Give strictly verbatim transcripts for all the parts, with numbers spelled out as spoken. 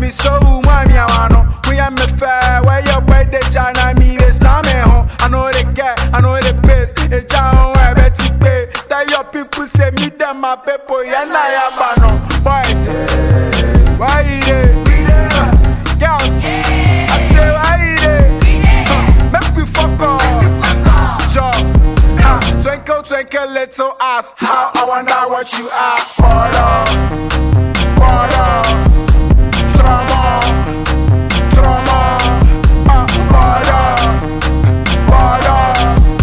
me so mommy wano. We am me fair where your boy the jana me the same ho. I know the get, I know the pace. The jana where Betty pay. That your people say me them my people ya na ya bano. Boys, why you girls, I say why you make we fuck off. Job, twinkle twinkle little ass. How I wonder what you are. Follow, follow, trauma, trauma, ah, follow, follow,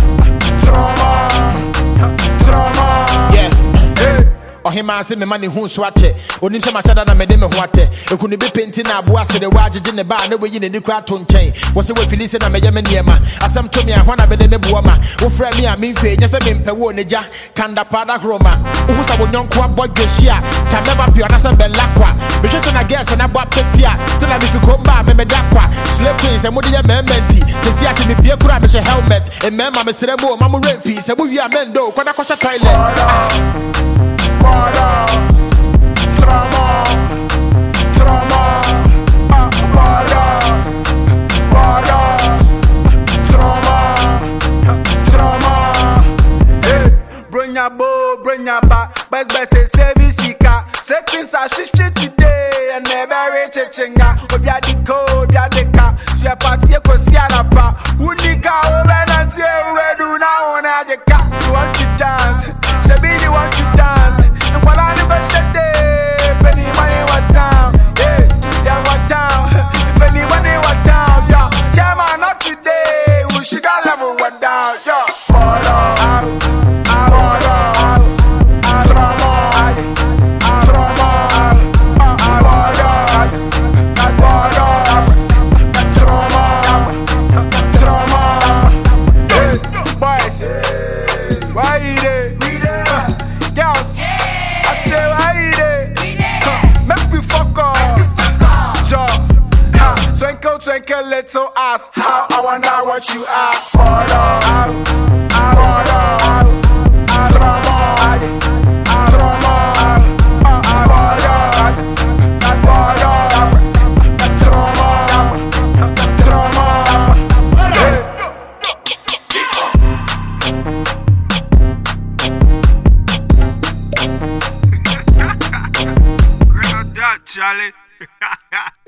trauma, trauma. Yeah. Oh, him I say me money who swatche. Onim se machada na me de me ho ate. E kunu be penti na abo ase de wajeje ne ba na we yi ne ni kra to nchen. Wo se we filise na me ye me niema. Asem to me ahwa na be de me buo ma. Wo fra me a me mfe nya se me mpe wo ne ja. Kanda pada kroma. Wo sa wo nyonko abodwe hia. Ta never pure na se be lakwa. Me hwe se na girls na bo apetia. Still am if you come back me me dakwa. Slave queens dem de ye mementi. Se si ase me bie kura me she helmet. E mema me sere mo ma mo refi. Se bo wi amendo kwada kwasha toilet. Water, trauma, trauma, ah, water, water, trauma, trauma. Hey, bring your bow, bring your back. Best best say service sika. Settings are shit today and never reach a chinga. Obia di ko, obia di ka. Si a party ko si a la pa. Unika oben anti we do na ona je ka. You want to dance? Shebi you want to dance? And while I never shut it, penny money what town, yeah, yeah what town, penny money what town, yeah, Jama not today, we should got level what down, yeah, follow, out, out, out, out, trauma, out, trauma, out, out, trauma, trauma, hey, boys, why you there? Girls. Twinkle, twinkle, little ass. How I wonder what you are. Follow, out, out, out, out, trauma, out, trauma, out, trauma, trauma, trauma. Charlie.